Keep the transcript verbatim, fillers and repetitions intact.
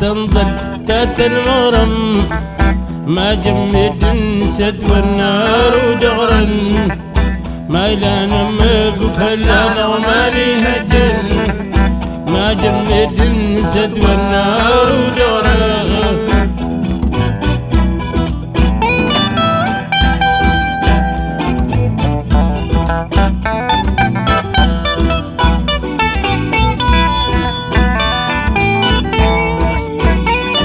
تنظل تات المغرم ما جمد سد والنار ودغرا ما إلى مقفل أنا ومالي هجن ما جمد سد والنار ودغرا